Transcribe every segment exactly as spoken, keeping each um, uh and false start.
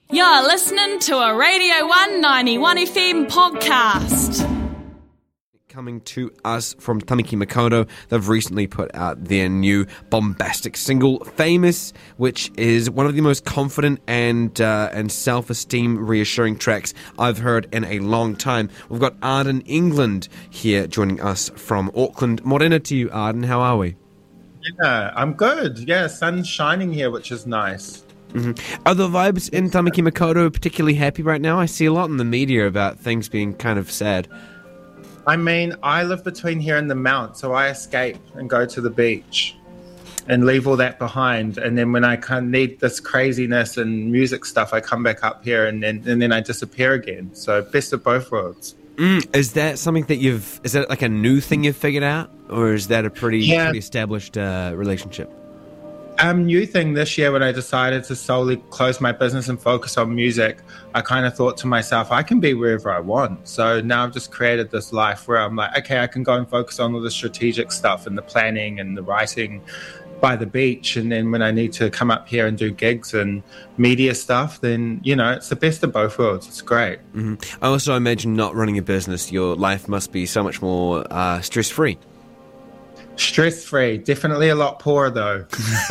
You're listening to a Radio one ninety-one F M podcast. Coming to us from Tamaki Makaurau, they've recently put out their new bombastic single, Famous, which is one of the most confident and uh, and self-esteem reassuring tracks I've heard in a long time. We've got Arden England here joining us from Auckland. Morena to you, Arden. How are we? Yeah, I'm good. Yeah, sun's shining here, which is nice. Mm-hmm. Are the vibes in Tamaki Makaurau particularly happy right now? I see a lot in the media about things being kind of sad. I mean, I live between here and the Mount, so I escape and go to the beach and leave all that behind. And then when I kind of need this craziness and music stuff, I come back up here and then and then I disappear again. So best of both worlds. Mm, is that something that you've, is that like a new thing you've figured out? Or is that a pretty, yeah. pretty established uh, relationship? Um, new thing this year when I decided to solely close my business and focus on music, I kind of thought to myself, I can be wherever I want. So now I've just created this life where I'm like, okay, I can go and focus on all the strategic stuff and the planning and the writing by the beach. And then when I need to come up here and do gigs and media stuff, then, you know, it's the best of both worlds. It's great. Mm-hmm. I also imagine not running a business, your life must be so much more uh, stress-free. Stress-free, definitely a lot poorer though.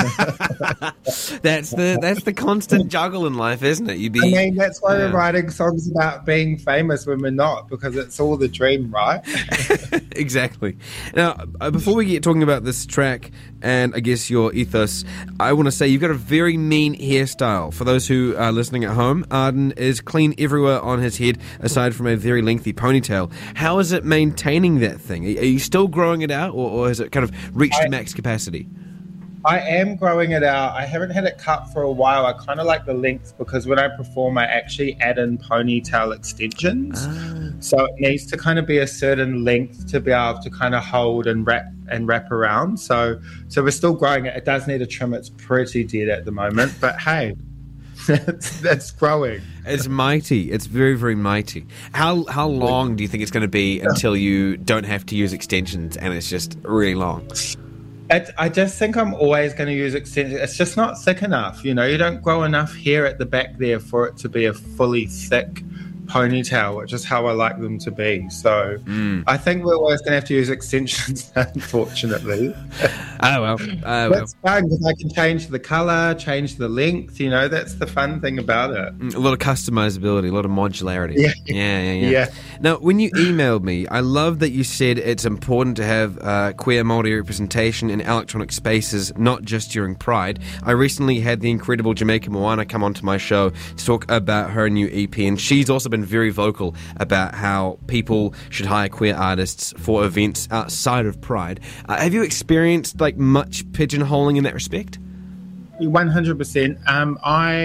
that's the that's the constant juggle in life, isn't it? You be. I mean, that's why yeah. we're writing songs about being famous when we're not, because it's all the dream, right? Exactly. Now, before we get talking about this track and I guess your ethos, I want to say you've got a very mean hairstyle. For those who are listening at home, Arden is clean everywhere on his head, aside from a very lengthy ponytail. How is it maintaining that thing? Are you still growing it out, or, or has it kind of reached I, max capacity? I am growing it out. I haven't had it cut for a while. I kind of like the length because when I perform, I actually add in ponytail extensions. Ah. So it needs to kind of be a certain length to be able to kind of hold and wrap and wrap around. So, so we're still growing it. It does need a trim. It's pretty dead at the moment, but hey, that's, that's growing. It's mighty. It's very, very mighty. How how long do you think it's going to be until you don't have to use extensions and it's just really long? It, I just think I'm always going to use extensions. It's just not thick enough. You know, you don't grow enough hair at the back there for it to be a fully thick ponytail, which is how I like them to be. So mm. I think we're always going to have to use extensions, unfortunately. Oh, well. Oh, that's well. fun because I can change the colour, change the length. You know, that's the fun thing about it. A lot of customizability, a lot of modularity. Yeah, yeah, yeah. yeah. yeah. Now, when you emailed me, I love that you said it's important to have uh, queer Māori representation in electronic spaces, not just during Pride. I recently had the incredible Jamaica Moana come onto my show to talk about her new E P, and she's also been very vocal about how people should hire queer artists for events outside of Pride. Uh, have you experienced like much pigeonholing in that respect? one hundred percent. Um,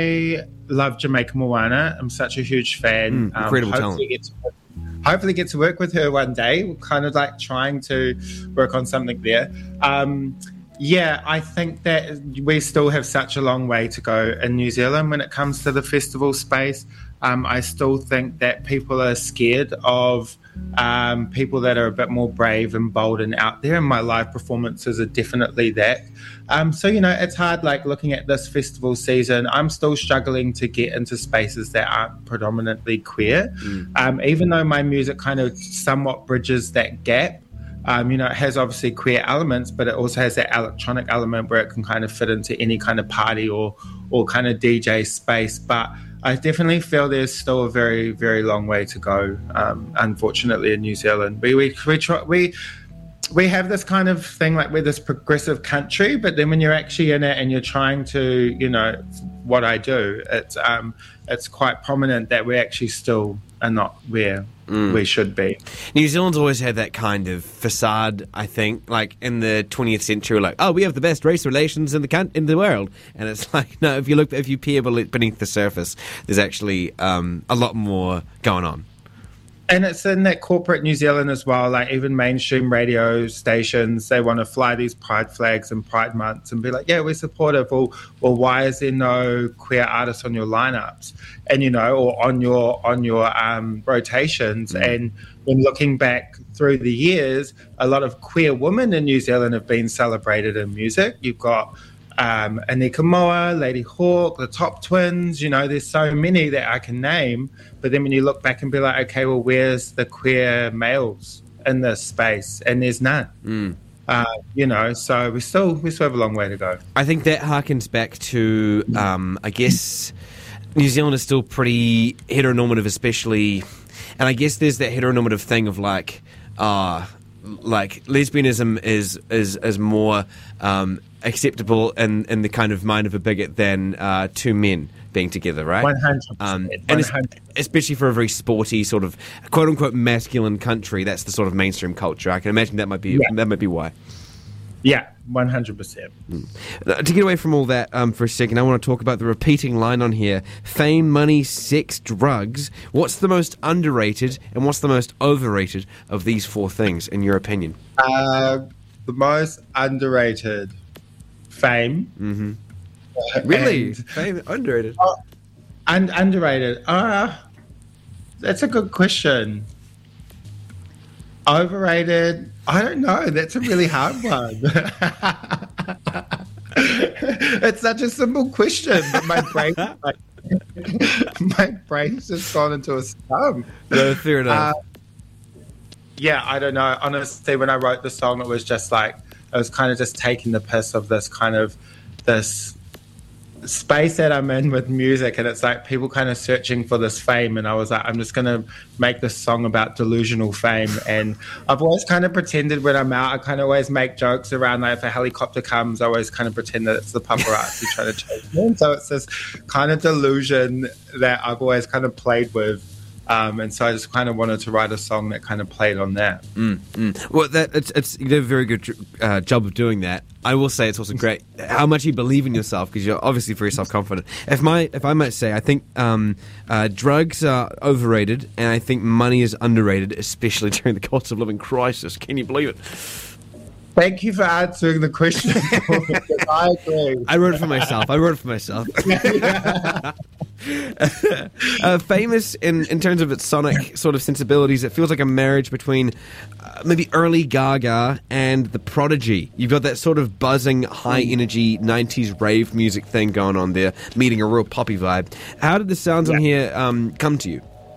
I love Jamaica Moana. I'm such a huge fan. Mm, incredible um, talent. Get to, hopefully get to work with her one day. We're kind of like trying to work on something there. Um, yeah, I think that we still have such a long way to go in New Zealand when it comes to the festival space. Um, I still think that people are scared of um, people that are a bit more brave and bold and out there, and my live performances are definitely that. Um, so, you know, it's hard, like, looking at this festival season. I'm still struggling to get into spaces that aren't predominantly queer, mm. um, even though my music kind of somewhat bridges that gap. Um, you know, it has obviously queer elements, but it also has that electronic element where it can kind of fit into any kind of party or or kind of D J space. But I definitely feel there's still a very, very long way to go, um, unfortunately, in New Zealand. We we we, try, we we have this kind of thing like we're this progressive country, but then when you're actually in it and you're trying to, you know, what I do, it's um it's quite prominent that we actually still are not where mm. we should be. New Zealand's always had that kind of facade, I think, like in the twentieth century, like, oh, we have the best race relations in the con- in the world, and it's like, no, if you look, if you peer beneath the surface, there's actually um, a lot more going on. And it's in that corporate New Zealand as well, like even mainstream radio stations, they want to fly these pride flags and pride months and be like, yeah, we're supportive. Well, well, why is there no queer artists on your lineups? And, you know, or on your on your um, rotations. Mm. And when looking back through the years, a lot of queer women in New Zealand have been celebrated in music. You've got um, Anika Moa, Lady Hawk, the Top Twins. You know, there's so many that I can name. But then when you look back and be like, okay, well, where's the queer males in this space? And there's none. Mm. Uh, you know, so we still we still have a long way to go. I think that harkens back to, um, I guess, New Zealand is still pretty heteronormative, especially, and I guess there's that heteronormative thing of like, uh, like lesbianism is is is more um, acceptable in in the kind of mind of a bigot than uh, two men being together, right? One hundred percent. Um, and es- especially for a very sporty sort of quote unquote masculine country, that's the sort of mainstream culture. I can imagine that might be Yeah. that might be why. Yeah, one hundred percent. Uh, To get away from all that um, for a second, I want to talk about the repeating line on here: fame, money, sex, drugs. What's the most underrated and what's the most overrated of these four things, in your opinion? Uh, the most underrated, fame. Mm-hmm. Really? And, Fame, underrated? oh, and underrated. Uh, that's a good question. Overrated? I don't know. That's a really hard one. It's such a simple question, but my brain, like, my brain's just gone into a slump. No, fair enough. Uh, yeah, I don't know. Honestly, when I wrote the song, it was just like, I was kind of just taking the piss of this kind of, this space that I'm in with music, and it's like people kind of searching for this fame, and I was like, I'm just going to make this song about delusional fame. And I've always kind of pretended when I'm out, I kind of always make jokes around, like if a helicopter comes, I always kind of pretend that it's the paparazzi trying to chase me. And so it's this kind of delusion that I've always kind of played with. Um, and so I just kind of wanted to write a song that kind of played on that. Mm, mm. Well, that it's, it's you did a very good uh, job of doing that. I will say it's also great how much you believe in yourself, because you're obviously very self-confident. If my if I might say, I think um, uh, drugs are overrated, and I think money is underrated, especially during the cost of living crisis. Can you believe it? Thank you for answering the question. I agree. I wrote it for myself. I wrote it for myself. uh, famous in, in terms of its sonic sort of sensibilities, it feels like a marriage between uh, maybe early Gaga and The Prodigy. You've got that sort of buzzing, high-energy nineties rave music thing going on there, meeting a real poppy vibe. How did the sounds yeah. on here um, come to you?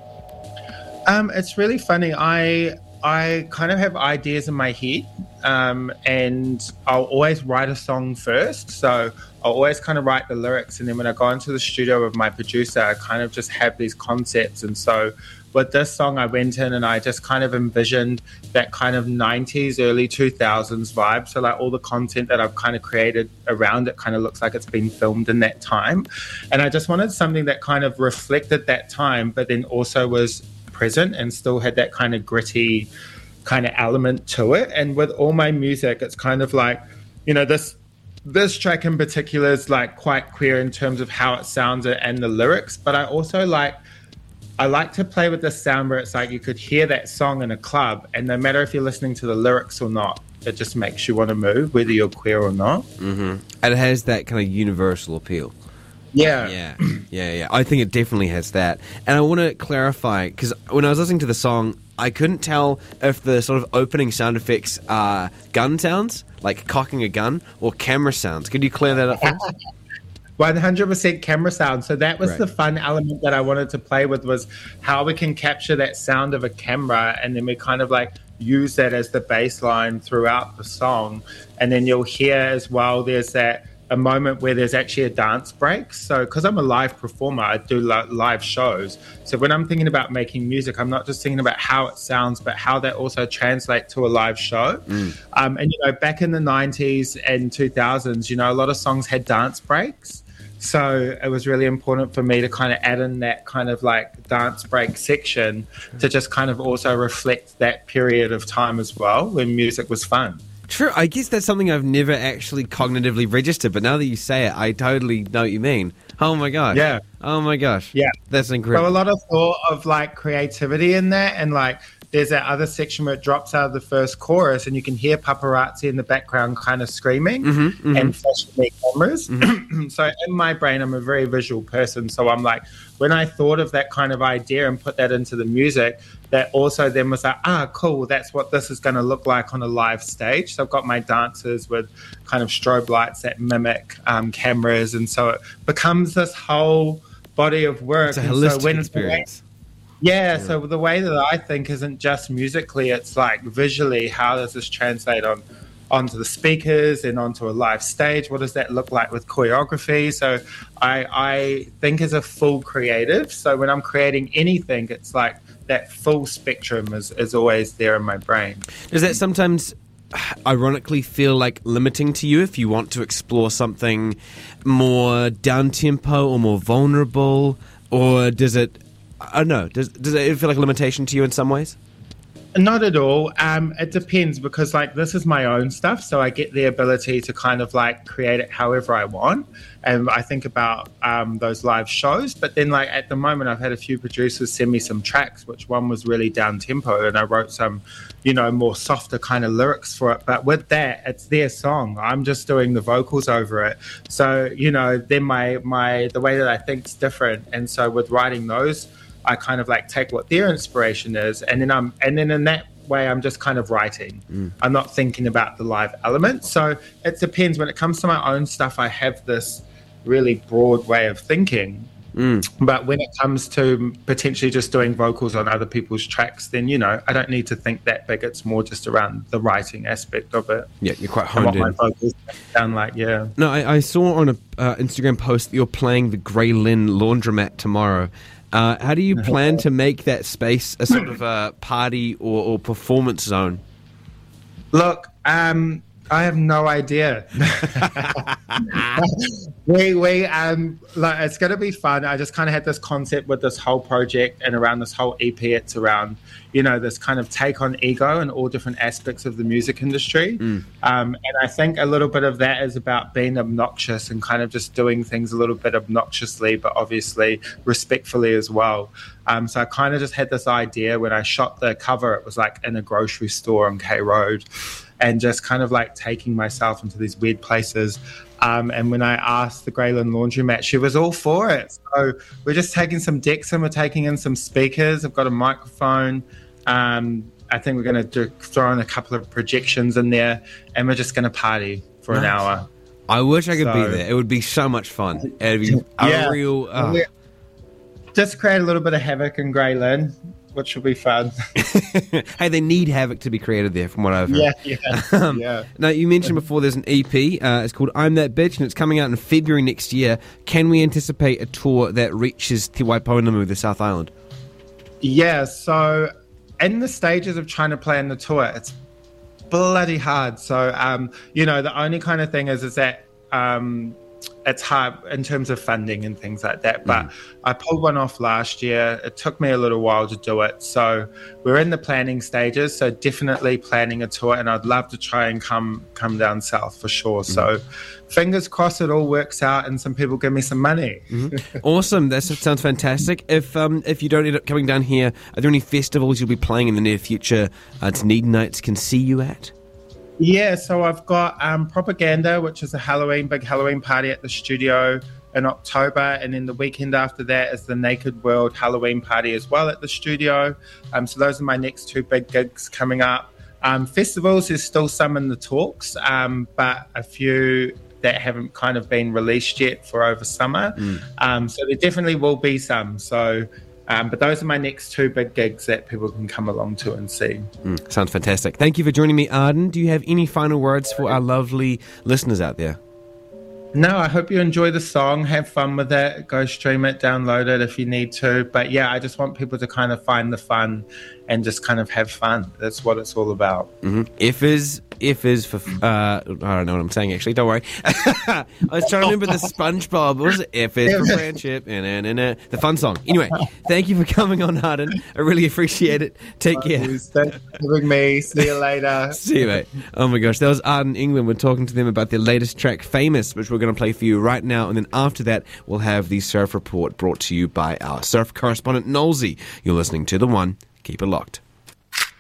Um, it's really funny. I I kind of have ideas in my head, um, and I'll always write a song first. So I'll always kind of write the lyrics, and then when I go into the studio with my producer, I kind of just have these concepts. And so with this song, I went in and I just kind of envisioned that kind of nineties, early two thousands vibe. So like all the content that I've kind of created around it kind of looks like it's been filmed in that time. And I just wanted something that kind of reflected that time, but then also was present and still had that kind of gritty kind of element to it. And with all my music, it's kind of like, you know, this this track in particular is like quite queer in terms of how it sounds and the lyrics, but I also like I like to play with the sound where it's like you could hear that song in a club, and no matter if you're listening to the lyrics or not, it just makes you want to move, whether you're queer or not. Mm-hmm. And it has that kind of universal appeal. Yeah. Yeah, yeah, yeah. I think it definitely has that. And I want to clarify, because when I was listening to the song, I couldn't tell if the sort of opening sound effects are gun sounds, like cocking a gun, or camera sounds. Could you clear that up for us? one hundred percent camera sound. So that was right. the fun element that I wanted to play with, was how we can capture that sound of a camera, and then we kind of like use that as the bass line throughout the song. And then you'll hear as well, there's that a moment where there's actually a dance break. So because I'm a live performer, I do li- live shows. So when I'm thinking about making music, I'm not just thinking about how it sounds, but how that also translates to a live show. Mm. Um, and, you know, back in the nineties and two thousands, you know, a lot of songs had dance breaks. So it was really important for me to kind of add in that kind of like dance break section to just kind of also reflect that period of time as well when music was fun. True, I guess that's something I've never actually cognitively registered, but now that you say it, I totally know what you mean. Oh my gosh. Yeah. Oh my gosh. Yeah. That's incredible. So a lot of thought of like creativity in that, and like there's that other section where it drops out of the first chorus and you can hear paparazzi in the background kind of screaming mm-hmm, mm-hmm. and flashing their cameras. Mm-hmm. So in my brain, I'm a very visual person. So I'm like, when I thought of that kind of idea and put that into the music, that also then was like, ah, cool, that's what this is going to look like on a live stage. So I've got my dancers with kind of strobe lights that mimic um, cameras. And so it becomes this whole body of work. It's a and holistic so when experience. Yeah, so the way that I think isn't just musically, it's like visually, how does this translate on onto the speakers and onto a live stage? What does that look like with choreography? So I, I think as a full creative, so when I'm creating anything, it's like that full spectrum is, is always there in my brain. Does that sometimes ironically feel like limiting to you if you want to explore something more down-tempo or more vulnerable? Or does it... I don't know. Does does it feel like a limitation to you in some ways? Not at all. Um, it depends because, like, this is my own stuff, so I get the ability to kind of, like, create it however I want. And I think about um, those live shows. But then, like, at the moment, I've had a few producers send me some tracks, which one was really down-tempo, and I wrote some, you know, more softer kind of lyrics for it. But with that, it's their song. I'm just doing the vocals over it. So, you know, then my, my the way that I think is different. And so with writing those, I kind of like take what their inspiration is, and then I'm, and then in that way, I'm just kind of writing. Mm. I'm not thinking about the live element. So it depends. When it comes to my own stuff, I have this really broad way of thinking. Mm. But when it comes to potentially just doing vocals on other people's tracks, then, you know, I don't need to think that big. It's more just around the writing aspect of it. Yeah, you're quite honed in. My vocals sound like, yeah. No, I, I saw on an uh, Instagram post that you're playing the Grey Lynn Laundromat tomorrow. Uh, how do you plan to make that space a sort of a party or, or performance zone? Look, um, I have no idea. we we um like it's gonna be fun. I just kind of had this concept with this whole project and around this whole E P. It's around, you know, this kind of take on ego and all different aspects of the music industry. Mm. Um, and I think a little bit of that is about being obnoxious and kind of just doing things a little bit obnoxiously, but obviously respectfully as well. Um, so I kind of just had this idea when I shot the cover. It was like in a grocery store on K Road, and just kind of like taking myself into these weird places. Um, and when I asked the Grey Lynn Laundromat, she was all for it. So we're just taking some decks and we're taking in some speakers. I've got a microphone. Um, I think we're going to throw in a couple of projections in there, and we're just going to party for nice. an hour. I wish I could so, be there. It would be so much fun. It'd be a yeah. real... Uh... Just create a little bit of havoc in Grey Lynn, which will be fun. Hey, they need havoc to be created there, from what I've heard. Yeah, yeah, um, yeah. Now, you mentioned before there's an E P. Uh, it's called I'm That Bitch, and it's coming out in February next year. Can we anticipate a tour that reaches Te Waiponamu, the South Island? Yeah, so in the stages of trying to plan the tour, it's bloody hard. So, um, you know, the only kind of thing is, is that... Um, it's hard in terms of funding and things like that. But mm. I pulled one off last year. It took me a little while to do it. So we're in the planning stages. So definitely planning a tour. And I'd love to try and come come down south for sure. Mm. So fingers crossed it all works out and some people give me some money. Mm-hmm. Awesome. That sounds fantastic. If um, if you don't end up coming down here, are there any festivals you'll be playing in the near future uh, Dunedin Nights can see you at? Yeah, so I've got um, Propaganda, which is a Halloween, big Halloween party at the studio in October. And then the weekend after that is the Naked World Halloween party as well at the studio. Um, so those are my next two big gigs coming up. Um, festivals, there's still some in the talks, um, but a few that haven't kind of been released yet for over summer. Mm. Um, so there definitely will be some. So... Um, but those are my next two big gigs that people can come along to and see. Mm, sounds fantastic. Thank you for joining me, Arden. Do you have any final words for our lovely listeners out there? No, I hope you enjoy the song. Have fun with it. Go stream it, download it if you need to. But yeah, I just want people to kind of find the fun and just kind of have fun. That's what it's all about. Mm-hmm. If is... If is for, uh, I don't know what I'm saying actually, don't worry. I was trying to remember the SpongeBob. What was it? If is for friendship. Nah, nah, nah. The fun song. Anyway, thank you for coming on, Arden. I really appreciate it. Take care. Thanks for having me. See you later. See you, mate. Oh my gosh, that was Arden England. We're talking to them about their latest track, Famous, which we're going to play for you right now. And then after that, we'll have the Surf Report brought to you by our surf correspondent, Nolsey. You're listening to The One. Keep it locked.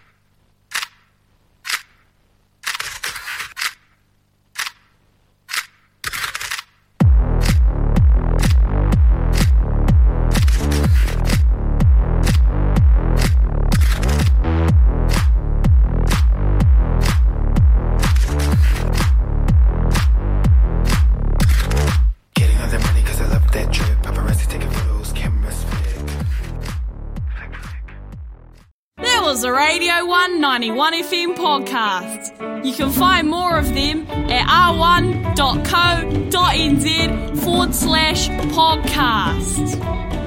was a Radio one ninety-one F M podcast. You can find more of them at r one dot co dot n z forward slash podcast.